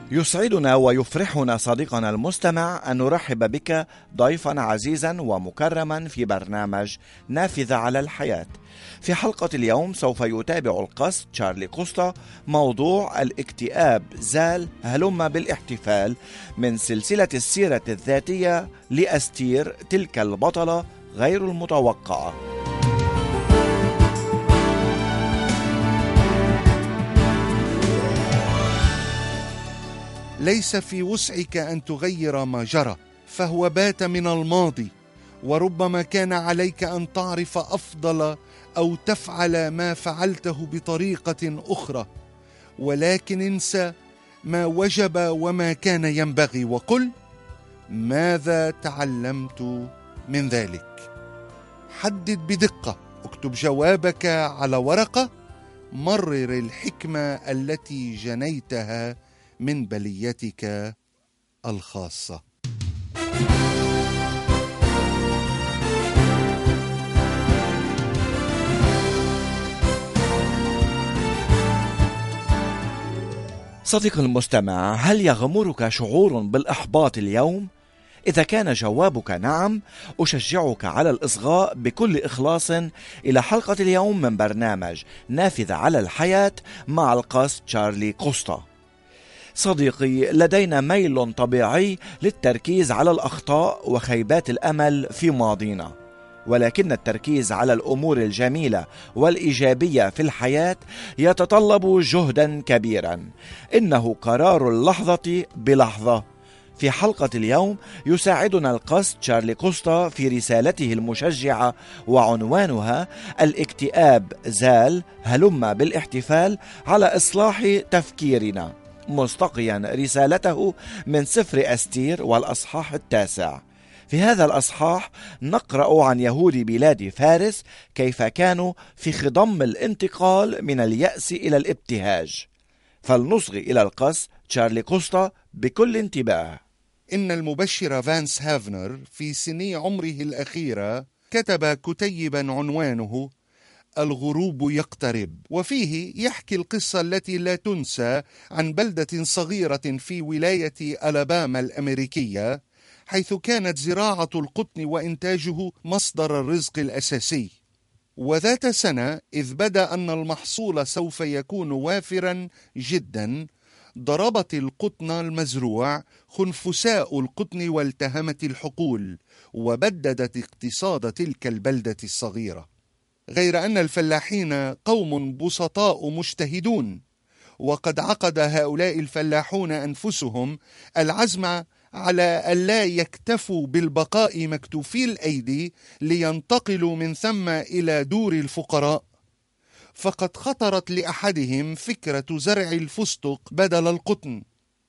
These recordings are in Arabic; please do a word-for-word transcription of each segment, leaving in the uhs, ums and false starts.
يسعدنا ويفرحنا صديقنا المستمع أن نرحب بك ضيفا عزيزا ومكرما في برنامج نافذة على الحياة. في حلقة اليوم سوف يتابع القس تشارلي كوستا موضوع الاكتئاب زال هلم بالاحتفال من سلسلة السيرة الذاتية لأستير تلك البطلة غير المتوقعة. ليس في وسعك أن تغير ما جرى، فهو بات من الماضي، وربما كان عليك أن تعرف أفضل أو تفعل ما فعلته بطريقة أخرى، ولكن انسى ما وجب وما كان ينبغي وقل: ماذا تعلمت من ذلك؟ حدد بدقة، اكتب جوابك على ورقة، مرر الحكمة التي جنيتها من بليتك الخاصة. صديقي المستمع، هل يغمرك شعور بالإحباط اليوم؟ إذا كان جوابك نعم، أشجعك على الإصغاء بكل إخلاص إلى حلقة اليوم من برنامج نافذة على الحياة مع القس تشارلي كوستا. صديقي، لدينا ميل طبيعي للتركيز على الأخطاء وخيبات الأمل في ماضينا، ولكن التركيز على الأمور الجميلة والإيجابية في الحياة يتطلب جهدا كبيرا. إنه قرار اللحظة بلحظة. في حلقة اليوم يساعدنا القس تشارلي كوستا في رسالته المشجعة وعنوانها الاكتئاب زال هلم بالاحتفال على إصلاح تفكيرنا، مستقيا رسالته من سفر أستير والأصحاح التاسع. في هذا الأصحاح نقرأ عن يهود بلاد فارس كيف كانوا في خضم الانتقال من اليأس إلى الابتهاج. فلنصغي إلى القس تشارلي كوستا بكل انتباه. إن المبشر فانس هافنر في سني عمره الأخيرة كتب كتيبا عنوانه الغروب يقترب، وفيه يحكي القصة التي لا تنسى عن بلدة صغيرة في ولاية ألاباما الأمريكية، حيث كانت زراعة القطن وإنتاجه مصدر الرزق الأساسي. وذات سنة إذ بدا أن المحصول سوف يكون وافرا جدا، ضربت القطن المزروع خنفساء القطن والتهمت الحقول، وبددت اقتصاد تلك البلدة الصغيرة. غير أن الفلاحين قوم بسطاء مجتهدون، وقد عقد هؤلاء الفلاحون أنفسهم العزم على ألا يكتفوا بالبقاء مكتوفي الأيدي لينتقلوا من ثم إلى دور الفقراء، فقد خطرت لأحدهم فكرة زرع الفستق بدل القطن.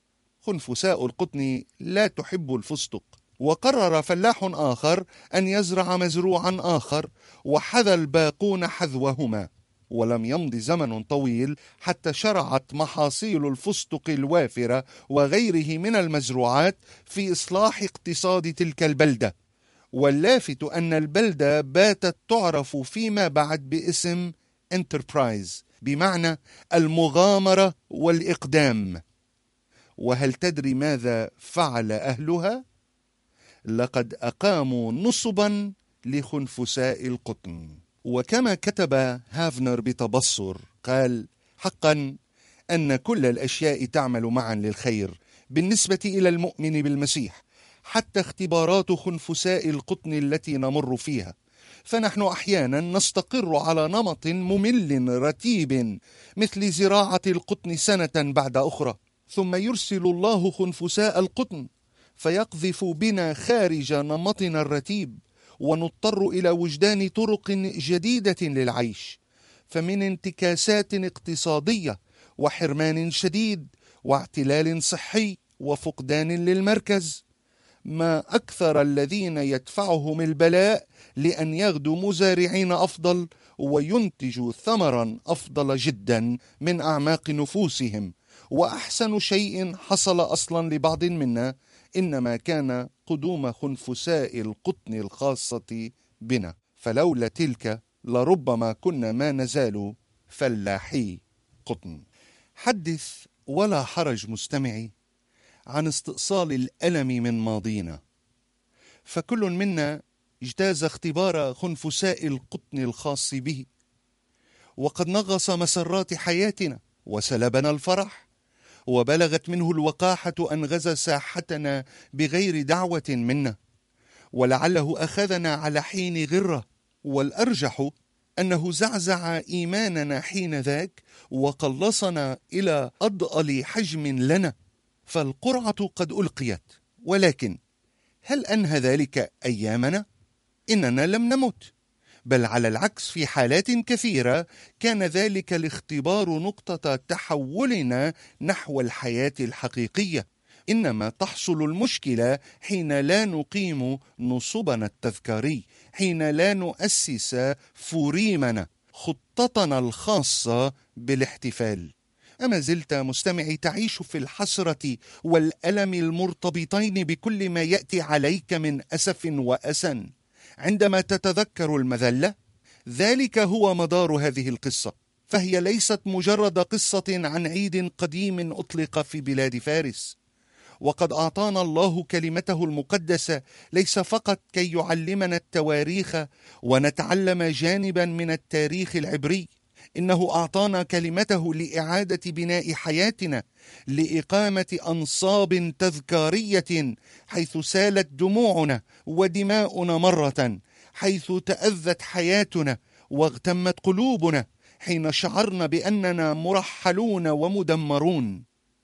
خنفساء القطن لا تحب الفستق، وقرر فلاح آخر أن يزرع مزروعا آخر، وحذى الباقون حذوهما. ولم يمض زمن طويل حتى شرعت محاصيل الفستق الوافرة وغيره من المزروعات في إصلاح اقتصاد تلك البلدة. واللافت أن البلدة باتت تعرف فيما بعد باسم انتربرايز، بمعنى المغامرة والإقدام. وهل تدري ماذا فعل أهلها؟ لقد أقاموا نصبا لخنفساء القطن. وكما كتب هافنر بتبصر قال: حقا أن كل الأشياء تعمل معا للخير بالنسبة إلى المؤمن بالمسيح، حتى اختبارات خنفساء القطن التي نمر فيها. فنحن أحيانا نستقر على نمط ممل رتيب مثل زراعة القطن سنة بعد أخرى، ثم يرسل الله خنفساء القطن فيقذف بنا خارج نمطنا الرتيب، ونضطر إلى وجدان طرق جديدة للعيش، فمن انتكاسات اقتصادية وحرمان شديد واعتلال صحي وفقدان للمركز. ما أكثر الذين يدفعهم البلاء لأن يغدوا مزارعين أفضل وينتجوا ثمرا أفضل جدا من أعماق نفوسهم. وأحسن شيء حصل أصلا لبعض منا إنما كان قدوم خنفساء القطن الخاصة بنا، فلولا تلك لربما كنا ما نزال فلاحي قطن. حدث ولا حرج مستمعي، عن استئصال الألم من ماضينا، فكل منا اجتاز اختبار خنفساء القطن الخاص به، وقد نغص مسرات حياتنا وسلبنا الفرح، وبلغت منه الوقاحة أن غزا ساحتنا بغير دعوة منا، ولعله أخذنا على حين غرة، والأرجح أنه زعزع إيماننا حين ذاك وقلصنا إلى أضأل حجم لنا، فالقرعة قد ألقيت. ولكن هل أنهى ذلك أيامنا؟ إننا لم نمت، بل على العكس في حالات كثيرة كان ذلك الاختبار نقطة تحولنا نحو الحياة الحقيقية. إنما تحصل المشكلة حين لا نقيم نصبنا التذكاري، حين لا نؤسس فوريمنا، خطتنا الخاصة بالاحتفال. أما زلت مستمعي تعيش في الحسرة والألم المرتبطين بكل ما يأتي عليك من أسف وأسن عندما تتذكر المذلة؟ ذلك هو مدار هذه القصة، فهي ليست مجرد قصة عن عيد قديم أطلق في بلاد فارس، وقد أعطانا الله كلمته المقدسة ليس فقط كي يعلمنا التواريخ ونتعلم جانبا من التاريخ العبري، إنه أعطانا كلمته لإعادة بناء حياتنا، لإقامة أنصاب تذكارية حيث سالت دموعنا ودماؤنا مرة، حيث تأذت حياتنا واغتمت قلوبنا، حين شعرنا بأننا مرحلون ومدمرون.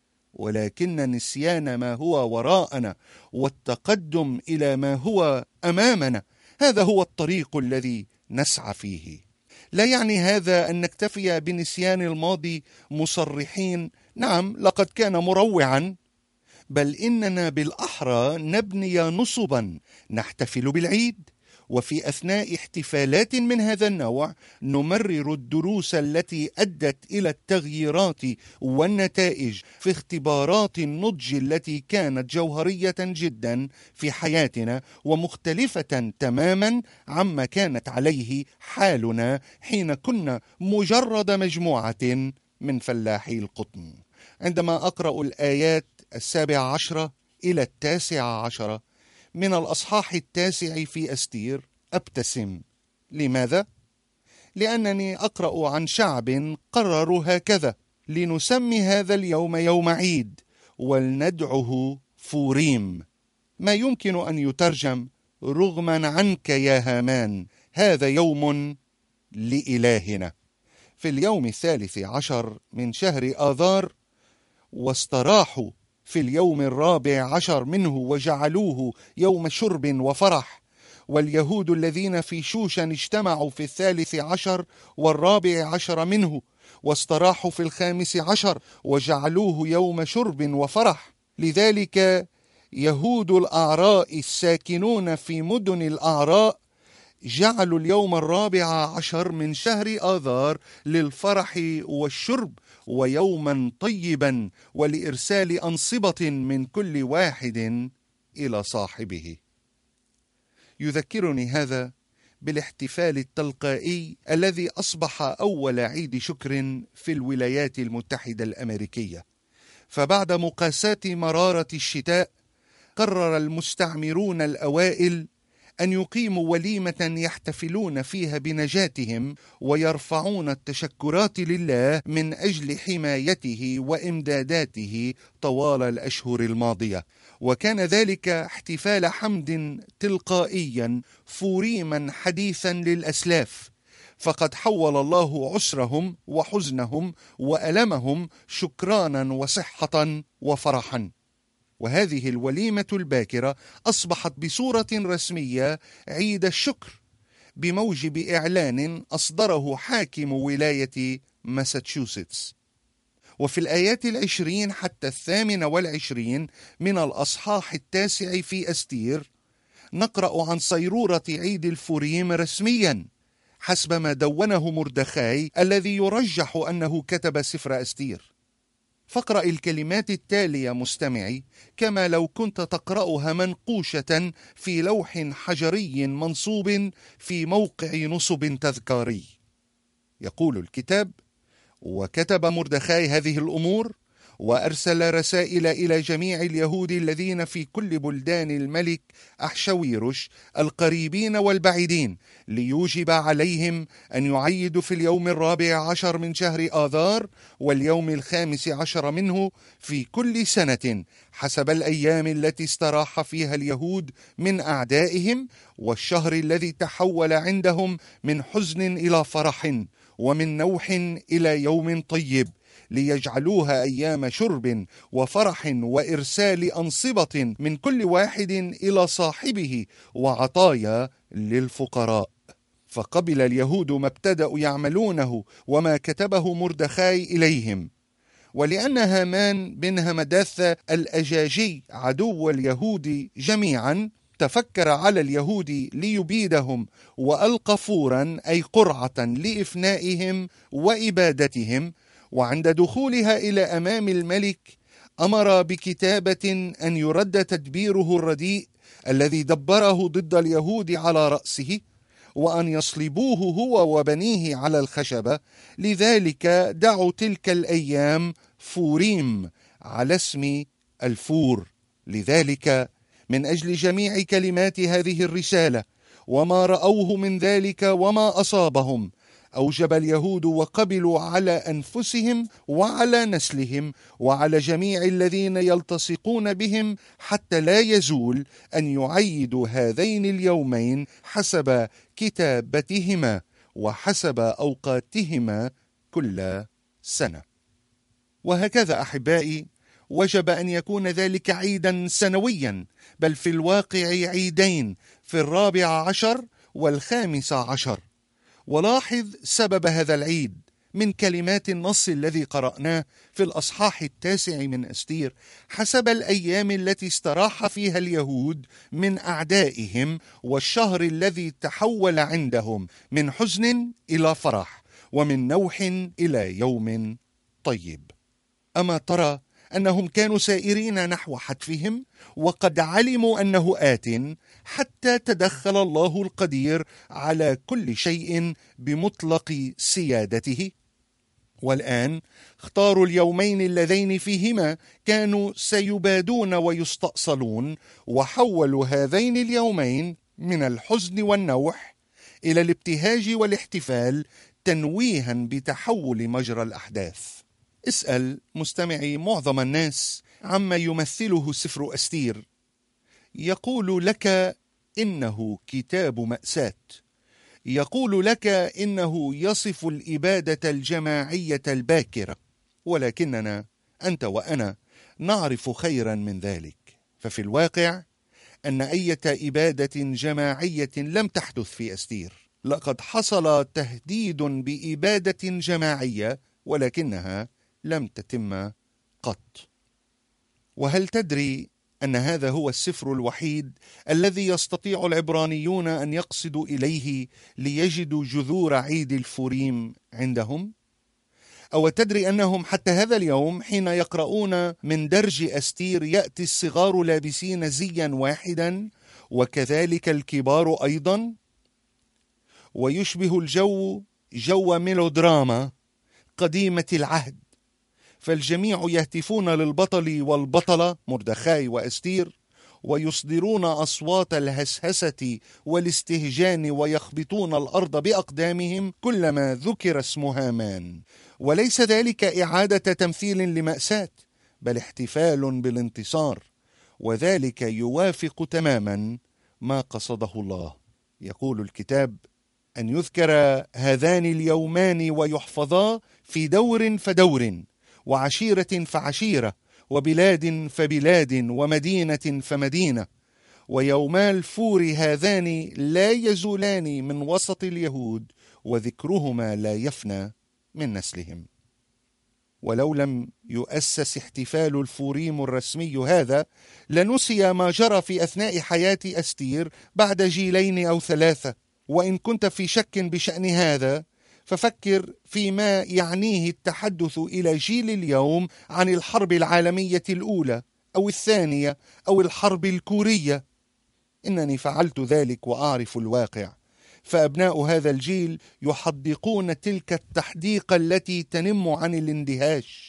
ولكن نسيان ما هو وراءنا والتقدم إلى ما هو أمامنا، هذا هو الطريق الذي نسعى فيه. لا يعني هذا أن نكتفي بنسيان الماضي مصرحين نعم لقد كان مروعا، بل إننا بالأحرى نبني نصبا نحتفل بالعيد، وفي أثناء احتفالات من هذا النوع نمرر الدروس التي أدت إلى التغييرات والنتائج في اختبارات النضج التي كانت جوهرية جدا في حياتنا ومختلفة تماما عما كانت عليه حالنا حين كنا مجرد مجموعة من فلاحي القطن. عندما أقرأ الآيات السابعة عشرة إلى التاسعة عشرة من الأصحاح التاسع في أستير أبتسم. لماذا؟ لأنني أقرأ عن شعب قرروا هكذا: لنسمي هذا اليوم يوم عيد ولندعه فوريم، ما يمكن أن يترجم رغما عنك يا هامان، هذا يوم لإلهنا. في اليوم الثالث عشر من شهر آذار واستراحوا في اليوم الرابع عشر منه وجعلوه يوم شرب وفرح، واليهود الذين في شوشن اجتمعوا في الثالث عشر والرابع عشر منه واستراحوا في الخامس عشر وجعلوه يوم شرب وفرح. لذلك يهود الأعراء الساكنون في مدن الأعراء جعلوا اليوم الرابع عشر من شهر آذار للفرح والشرب ويوما طيبا ولإرسال أنصبة من كل واحد إلى صاحبه. يذكرني هذا بالاحتفال التلقائي الذي أصبح أول عيد شكر في الولايات المتحدة الأمريكية، فبعد مقاساة مرارة الشتاء قرر المستعمرون الأوائل أن يقيموا وليمة يحتفلون فيها بنجاتهم ويرفعون التشكرات لله من أجل حمايته وإمداداته طوال الأشهر الماضية. وكان ذلك احتفال حمد تلقائيا فوريما حديثا للأسلاف، فقد حول الله عسرهم وحزنهم وألمهم شكرانا وصحة وفرحا. وهذه الوليمة الباكرة أصبحت بصورة رسمية عيد الشكر بموجب إعلان أصدره حاكم ولاية ماساتشوستس. وفي الآيات العشرين حتى الثامن والعشرين من الأصحاح التاسع في أستير نقرأ عن صيرورة عيد الفوريم رسميا حسب ما دونه مردخاي الذي يرجح أنه كتب سفر أستير. فاقرأ الكلمات التالية مستمعي كما لو كنت تقرأها منقوشة في لوح حجري منصوب في موقع نصب تذكاري. يقول الكتاب: وكتب مردخاي هذه الأمور وأرسل رسائل إلى جميع اليهود الذين في كل بلدان الملك أحشويروش القريبين والبعيدين، ليوجب عليهم أن يعيدوا في اليوم الرابع عشر من شهر آذار واليوم الخامس عشر منه في كل سنة، حسب الأيام التي استراح فيها اليهود من أعدائهم، والشهر الذي تحول عندهم من حزن إلى فرح ومن نوح إلى يوم طيب، ليجعلوها أيام شرب وفرح وإرسال أنصبة من كل واحد إلى صاحبه وعطايا للفقراء. فقبل اليهود ما ابتدأوا يعملونه وما كتبه مردخاي إليهم. ولأن هامان بن همداثة الأجاجي عدو اليهود جميعا تفكر على اليهود ليبيدهم، وألقى فورا أي قرعة لإفنائهم وإبادتهم، وعند دخولها إلى أمام الملك أمر بكتابة أن يرد تدبيره الرديء الذي دبره ضد اليهود على رأسه، وأن يصلبوه هو وبنيه على الخشبة. لذلك دعوا تلك الأيام فوريم على اسم الفور. لذلك من أجل جميع كلمات هذه الرسالة وما رأوه من ذلك وما أصابهم، أوجب اليهود وقبلوا على أنفسهم وعلى نسلهم وعلى جميع الذين يلتصقون بهم حتى لا يزول أن يعيدوا هذين اليومين حسب كتابتهما وحسب أوقاتهما كل سنة. وهكذا أحبائي وجب أن يكون ذلك عيدا سنويا، بل في الواقع عيدين، في الرابع عشر والخامس عشر. ولاحظ سبب هذا العيد من كلمات النص الذي قرأناه في الأصحاح التاسع من أستير: حسب الأيام التي استراح فيها اليهود من أعدائهم، والشهر الذي تحول عندهم من حزن إلى فرح ومن نوح إلى يوم طيب. أما ترى أنهم كانوا سائرين نحو حتفهم، وقد علموا أنه آت، حتى تدخل الله القدير على كل شيء بمطلق سيادته. والآن اختاروا اليومين اللذين فيهما كانوا سيبادون ويستأصلون، وحولوا هذين اليومين من الحزن والنوح إلى الابتهاج والاحتفال، تنويها بتحول مجرى الأحداث. اسأل مستمعي معظم الناس عما يمثله سفر أستير، يقول لك إنه كتاب مأساة، يقول لك إنه يصف الإبادة الجماعية الباكرة، ولكننا أنت وأنا نعرف خيرا من ذلك. ففي الواقع أن أي إبادة جماعية لم تحدث في أستير. لقد حصل تهديد بإبادة جماعية، ولكنها لم تتم قط. وهل تدري أن هذا هو السفر الوحيد الذي يستطيع العبرانيون أن يقصدوا إليه ليجدوا جذور عيد الفوريم عندهم؟ أو تدري أنهم حتى هذا اليوم حين يقرؤون من درج أستير يأتي الصغار لابسين زيا واحدا، وكذلك الكبار أيضا، ويشبه الجو جو ميلودراما قديمة العهد، فالجميع يهتفون للبطل والبطلة مردخاي وأستير، ويصدرون أصوات الهسهسة والاستهجان، ويخبطون الأرض بأقدامهم كلما ذكر اسم هامان. وليس ذلك إعادة تمثيل لمأساة، بل احتفال بالانتصار، وذلك يوافق تماما ما قصده الله. يقول الكتاب أن يذكر هذان اليومان ويحفظا في دور فدور، وعشيرة فعشيرة، وبلاد فبلاد، ومدينة فمدينة. ويوما الفور هذان لا يزولان من وسط اليهود، وذكرهما لا يفنى من نسلهم. ولو لم يؤسس احتفال الفوريم الرسمي هذا، لنسي ما جرى في أثناء حياة أستير بعد جيلين أو ثلاثة. وإن كنت في شك بشأن هذا، ففكر فيما يعنيه التحدث إلى جيل اليوم عن الحرب العالمية الأولى أو الثانية أو الحرب الكورية. إنني فعلت ذلك وأعرف الواقع، فأبناء هذا الجيل يحدقون تلك التحديقة التي تنم عن الاندهاش.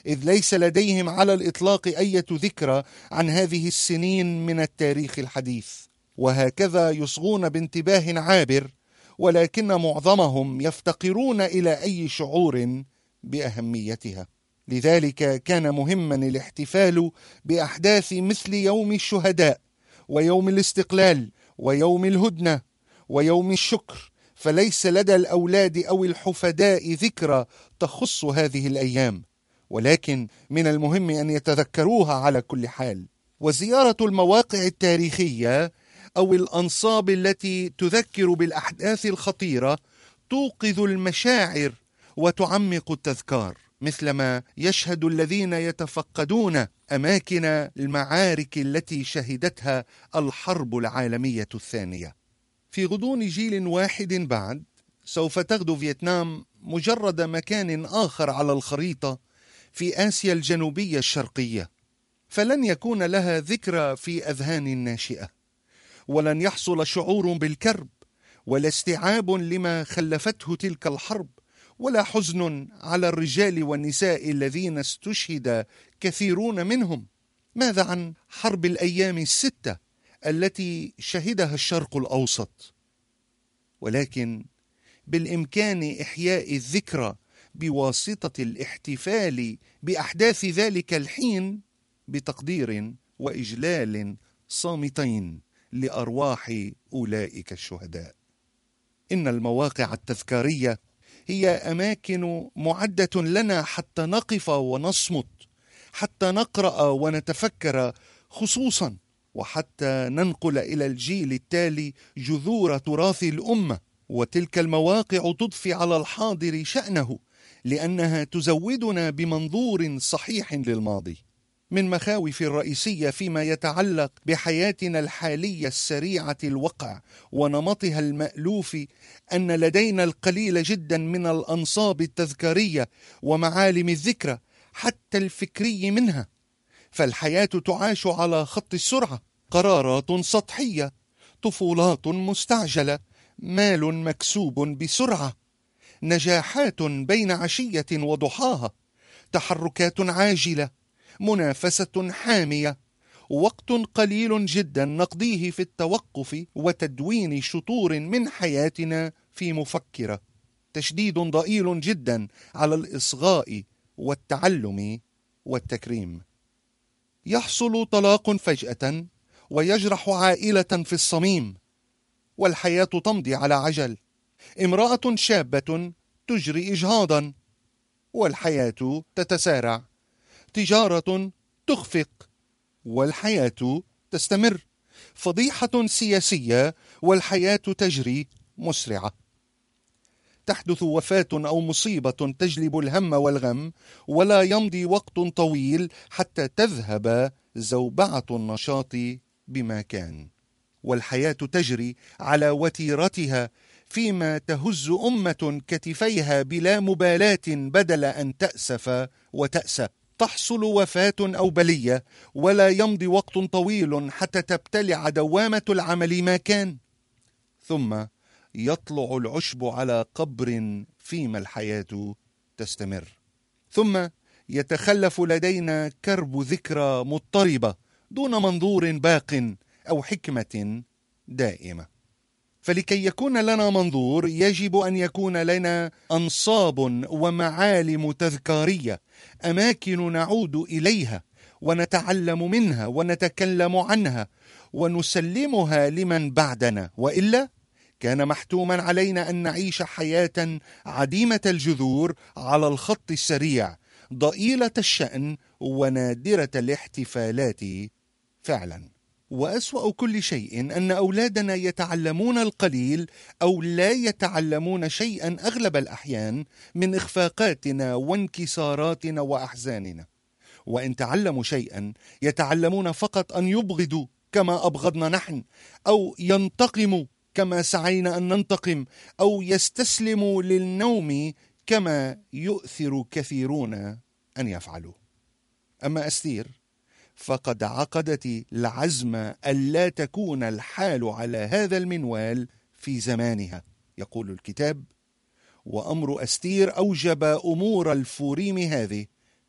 إذ ليس لديهم على الإطلاق أي ذكرى عن هذه السنين من التاريخ الحديث، وهكذا يصغون بانتباه عابر، ولكن معظمهم يفتقرون إلى أي شعور بأهميتها. لذلك كان مهما الاحتفال بأحداث مثل يوم الشهداء ويوم الاستقلال ويوم الهدنة ويوم الشكر، فليس لدى الأولاد أو الحفداء ذكرى تخص هذه الأيام، ولكن من المهم أن يتذكروها على كل حال. وزيارة المواقع التاريخية أو الأنصاب التي تذكر بالأحداث الخطيرة توقظ المشاعر وتعمق التذكار، مثلما يشهد الذين يتفقدون أماكن المعارك التي شهدتها الحرب العالمية الثانية. في غضون جيل واحد بعد سوف تغدو فيتنام مجرد مكان آخر على الخريطة في آسيا الجنوبية الشرقية، فلن يكون لها ذكرى في أذهان الناشئة، ولن يحصل شعور بالكرب ولا استيعاب لما خلفته تلك الحرب، ولا حزن على الرجال والنساء الذين استشهد كثيرون منهم. ماذا عن حرب الأيام الستة التي شهدها الشرق الأوسط؟ ولكن بالإمكان إحياء الذكرى بواسطة الاحتفال بأحداث ذلك الحين بتقدير وإجلال صامتين لأرواح أولئك الشهداء. إن المواقع التذكارية هي أماكن معدة لنا حتى نقف ونصمت، حتى نقرأ ونتفكر خصوصا، وحتى ننقل إلى الجيل التالي جذور تراث الأمة. وتلك المواقع تضفي على الحاضر شأنه، لأنها تزودنا بمنظور صحيح للماضي. من مخاوف الرئيسية فيما يتعلق بحياتنا الحالية السريعة الوقع ونمطها المألوف أن لدينا القليل جدا من الأنصاب التذكارية ومعالم الذكرى حتى الفكري منها، فالحياة تعاش على خط السرعة، قرارات سطحية، طفولات مستعجلة، مال مكسوب بسرعة، نجاحات بين عشية وضحاها، تحركات عاجلة، منافسة حامية، وقت قليل جدا نقضيه في التوقف وتدوين شطور من حياتنا في مفكرة، تشديد ضئيل جدا على الإصغاء والتعلم والتكريم. يحصل طلاق فجأة ويجرح عائلة في الصميم، والحياة تمضي على عجل. امرأة شابة تجري إجهاضا، والحياة تتسارع. تجارة تخفق، والحياة تستمر. فضيحة سياسية، والحياة تجري مسرعة. تحدث وفاة أو مصيبة تجلب الهم والغم، ولا يمضي وقت طويل حتى تذهب زوبعة النشاط بما كان، والحياة تجري على وتيرتها، فيما تهز أمة كتفيها بلا مبالاة بدل أن تأسف وتأسى. تحصل وفاة أو بلية، ولا يمضي وقت طويل حتى تبتلع دوامة العمل ما كان، ثم يطلع العشب على قبر فيما الحياة تستمر. ثم يتخلف لدينا كرب ذكرى مضطربة دون منظور باق أو حكمة دائمة. فلكي يكون لنا منظور يجب أن يكون لنا أنصاب ومعالم تذكارية، أماكن نعود إليها ونتعلم منها ونتكلم عنها ونسلمها لمن بعدنا، وإلا كان محتوما علينا أن نعيش حياة عديمة الجذور على الخط السريع، ضئيلة الشأن ونادرة الاحتفالات فعلا. وأسوأ كل شيء أن أولادنا يتعلمون القليل أو لا يتعلمون شيئا أغلب الأحيان من إخفاقاتنا وانكساراتنا وأحزاننا، وإن تعلموا شيئا يتعلمون فقط أن يبغضوا كما أبغضنا نحن، أو ينتقموا كما سعينا أن ننتقم، أو يستسلموا للنوم كما يؤثر كثيرون أن يفعلوا. أما أستير فقد عقدت العزم ألا تكون الحال على هذا المنوال في زمانها. يقول الكتاب: وأمر أستير أوجب أمور الفوريم هذه،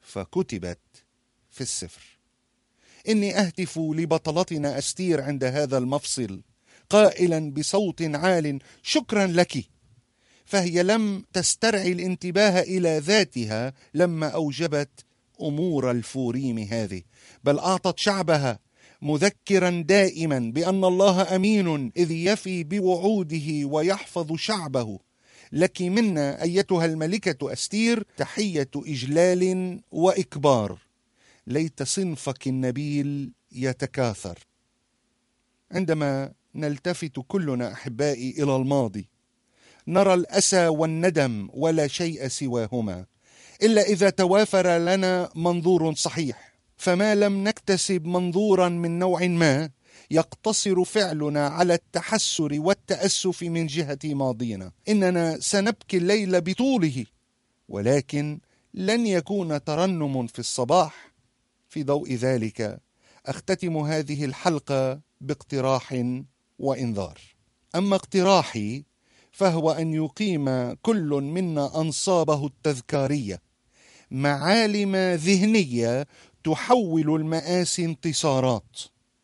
فكتبت في السفر. إني أهتف لبطلتنا أستير عند هذا المفصل قائلا بصوت عال: شكرا لك. فهي لم تسترعي الانتباه إلى ذاتها لما أوجبت أمور الفوريم هذه، بل أعطت شعبها، مذكرا دائما بأن الله أمين إذ يفي بوعوده ويحفظ شعبه. لك منا أيتها الملكة أستير تحية إجلال وإكبار. ليت صنفك النبيل يتكاثر. عندما نلتفت كلنا أحبائي إلى الماضي نرى الأسى والندم ولا شيء سواهما، إلا إذا توافر لنا منظور صحيح. فما لم نكتسب منظورا من نوع ما يقتصر فعلنا على التحسر والتأسف من جهة ماضينا. إننا سنبكي الليل بطوله، ولكن لن يكون ترنم في الصباح. في ضوء ذلك أختتم هذه الحلقة باقتراح وإنذار. أما اقتراحي فهو أن يقيم كل منا أنصابه التذكارية، معالم ذهنية تحول المآسي انتصارات.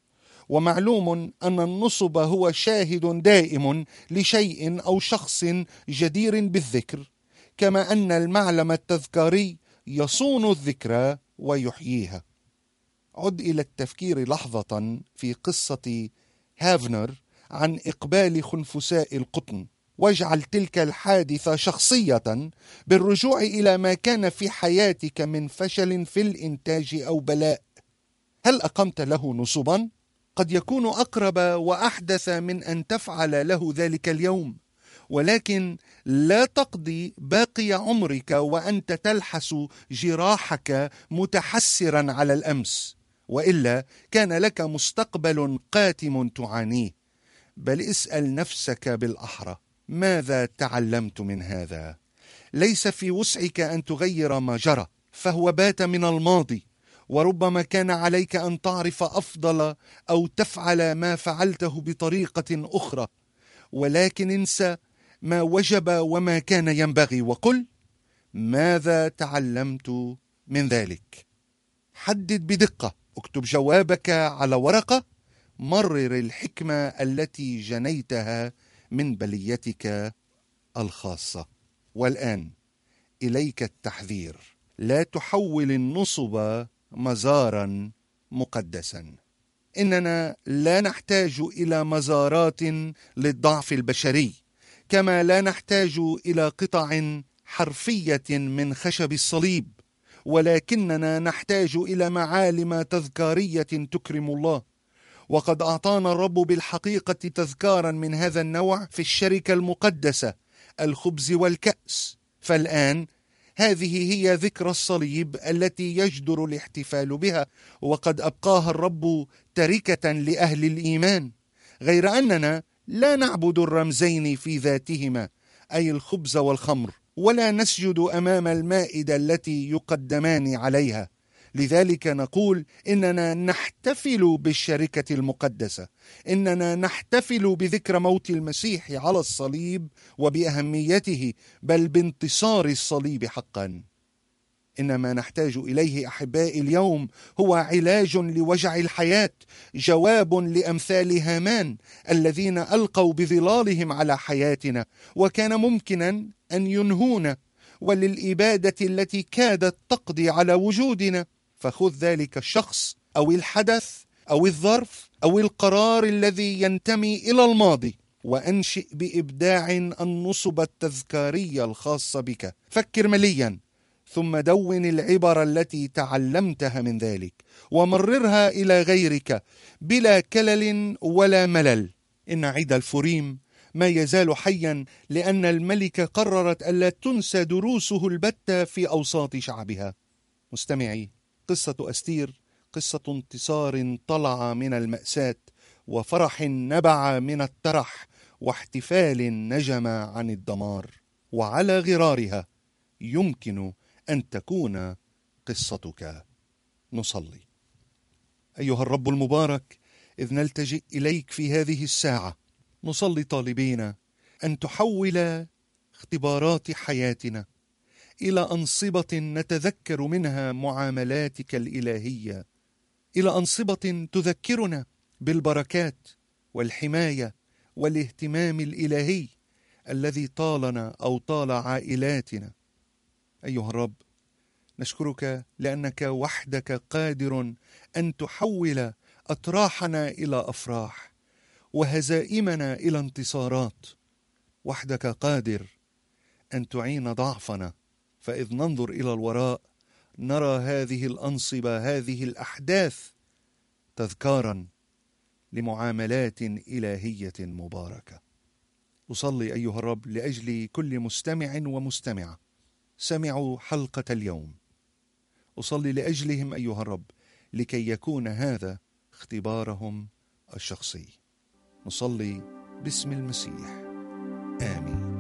ومعلوم أن النصب هو شاهد دائم لشيء أو شخص جدير بالذكر، كما أن المعلم التذكاري يصون الذكرى ويحييها. عد إلى التفكير لحظة في قصة هافنر عن إقبال خنفساء القطن، واجعل تلك الحادثة شخصية بالرجوع إلى ما كان في حياتك من فشل في الإنتاج أو بلاء. هل أقمت له نصبا؟ قد يكون أقرب وأحدث من أن تفعل له ذلك اليوم، ولكن لا تقضي باقي عمرك وأنت تلحس جراحك متحسرا على الأمس، وإلا كان لك مستقبل قاتم تعانيه. بل اسأل نفسك بالأحرى: ماذا تعلمت من هذا؟ ليس في وسعك أن تغير ما جرى، فهو بات من الماضي، وربما كان عليك أن تعرف أفضل أو تفعل ما فعلته بطريقة أخرى. ولكن انسى ما وجب وما كان ينبغي، وقل: ماذا تعلمت من ذلك؟ حدد بدقة، اكتب جوابك على ورقة، مرر الحكمة التي جنيتها من بليتك الخاصة. والآن إليك التحذير: لا تحول النصب مزارا مقدسا. إننا لا نحتاج إلى مزارات للضعف البشري، كما لا نحتاج إلى قطع حرفية من خشب الصليب، ولكننا نحتاج إلى معالم تذكارية تكرم الله. وقد أعطانا الرب بالحقيقة تذكارا من هذا النوع في الشركة المقدسة، الخبز والكأس. فالآن هذه هي ذكرى الصليب التي يجدر الاحتفال بها، وقد أبقاها الرب تركة لأهل الإيمان، غير أننا لا نعبد الرمزين في ذاتهما، أي الخبز والخمر، ولا نسجد أمام المائدة التي يقدمان عليها. لذلك نقول إننا نحتفل بالشركة المقدسة، إننا نحتفل بذكرى موت المسيح على الصليب وبأهميته، بل بانتصار الصليب حقا. إنما نحتاج إليه أحبائي اليوم هو علاج لوجع الحياة، جواب لأمثال هامان الذين ألقوا بظلالهم على حياتنا وكان ممكنا أن ينهونا، وللإبادة التي كادت تقضي على وجودنا. فخذ ذلك الشخص أو الحدث أو الظرف أو القرار الذي ينتمي إلى الماضي وأنشئ بإبداع النصب التذكاري الخاص بك. فكر مليا، ثم دون العبر التي تعلمتها من ذلك ومررها إلى غيرك بلا كلل ولا ملل. إن عيد الفوريم ما يزال حيا، لأن الملكة قررت ألا تنسى دروسه البتة في أوساط شعبها. مستمعي، قصة أستير قصة انتصار طلع من المأساة، وفرح نبع من الترح، واحتفال نجم عن الدمار. وعلى غرارها يمكن أن تكون قصتك. نصلي. أيها الرب المبارك، إذ نلتجئ إليك في هذه الساعة، نصلي طالبين أن تحول اختبارات حياتنا إلى أنصبة نتذكر منها معاملاتك الإلهية، إلى أنصبة تذكرنا بالبركات والحماية والاهتمام الإلهي الذي طالنا أو طال عائلاتنا. أيها الرب، نشكرك لأنك وحدك قادر أن تحول أتراحنا إلى أفراح وهزائمنا إلى انتصارات. وحدك قادر أن تعين ضعفنا، فإذ ننظر إلى الوراء نرى هذه الأنصبة، هذه الأحداث تذكارا لمعاملات إلهية مباركة. أصلي أيها الرب لأجل كل مستمع ومستمعة سمعوا حلقة اليوم. أصلي لأجلهم أيها الرب لكي يكون هذا اختبارهم الشخصي. نصلي باسم المسيح، آمين.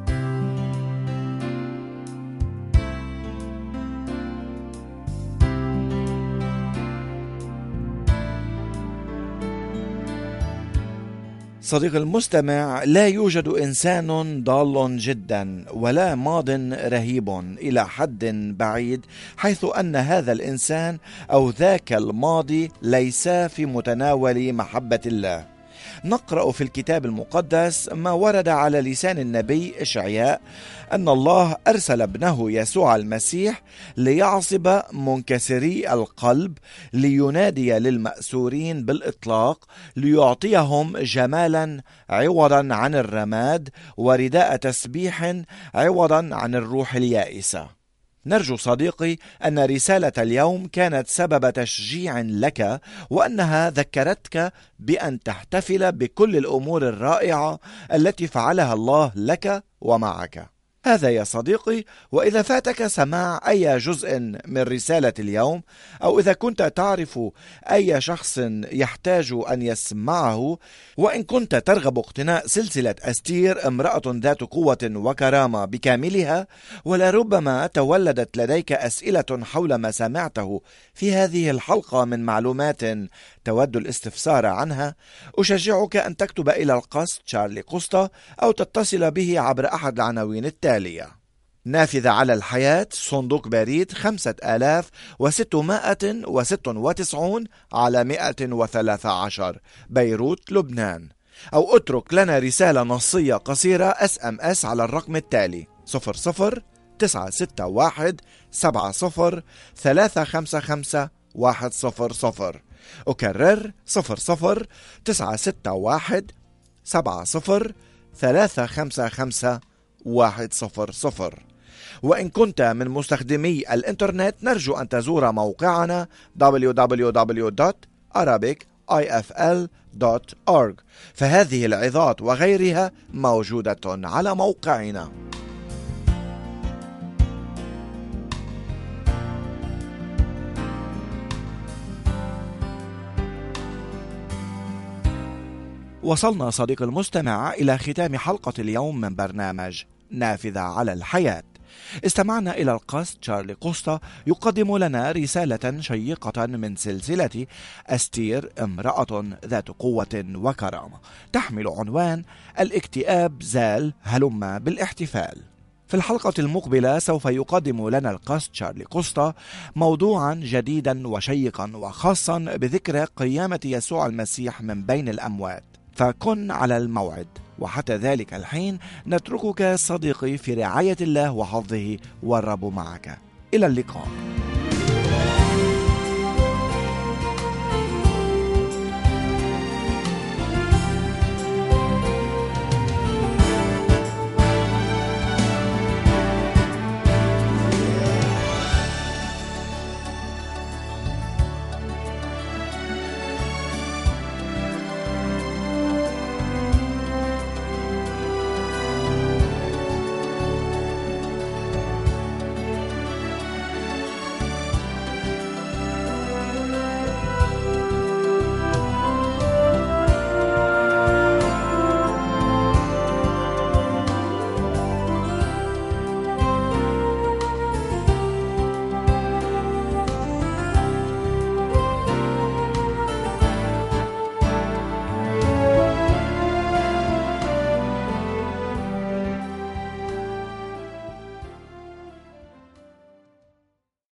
صديق المستمع، لا يوجد إنسان ضال جدا ولا ماض رهيب إلى حد بعيد حيث أن هذا الإنسان أو ذاك الماضي ليس في متناول محبة الله. نقرأ في الكتاب المقدس ما ورد على لسان النبي إشعياء أن الله أرسل ابنه يسوع المسيح ليعصب منكسري القلب، لينادي للمأسورين بالإطلاق، ليعطيهم جمالا عوضا عن الرماد، ورداء تسبيح عوضا عن الروح اليائسة. نرجو صديقي أن رسالة اليوم كانت سبب تشجيع لك، وأنها ذكرتك بأن تحتفل بكل الأمور الرائعة التي فعلها الله لك ومعك. هذا يا صديقي، وإذا فاتك سماع أي جزء من رسالة اليوم، أو إذا كنت تعرف أي شخص يحتاج أن يسمعه، وإن كنت ترغب اقتناء سلسلة أستير امرأة ذات قوة وكرامة بكاملها، ولربما تولدت لديك أسئلة حول ما سمعته في هذه الحلقة من معلومات تود الاستفسار عنها، أشجعك أن تكتب إلى القس تشارلي قسطة أو تتصل به عبر أحد العناوين التالية: نافذة على الحياة، صندوق بريد خمسة آلاف وستمائة وستة وتسعين على مائة وثلاثة عشر، بيروت، لبنان. أو اترك لنا رسالة نصية قصيرة اس ام اس على الرقم التالي صفر صفر تسعة ستة واحد سبعة صفر ثلاثة خمسة خمسة واحد صفر صفر. أكرر صفر صفر تسعة ستة واحد سبعة صفر ثلاثة خمسة خمسة واحد صفر صفر. وإن كنت من مستخدمي الإنترنت، نرجو أن تزور موقعنا دبليو دبليو دبليو دوت arabic اي اف ال دوت اورج، فهذه العظات وغيرها موجودة على موقعنا. وصلنا صديق المستمع إلى ختام حلقة اليوم من برنامج نافذة على الحياة. استمعنا إلى القس تشارلي قسطة يقدم لنا رسالة شيقة من سلسلة أستير امرأة ذات قوة وكرامة، تحمل عنوان الاكتئاب زال، هلم بالاحتفال. في الحلقة المقبلة سوف يقدم لنا القس تشارلي قسطة موضوعا جديدا وشيقا وخاصا بذكرى قيامة يسوع المسيح من بين الأموات، فكن على الموعد. وحتى ذلك الحين نتركك صديقي في رعاية الله وحفظه، والرب معك. إلى اللقاء.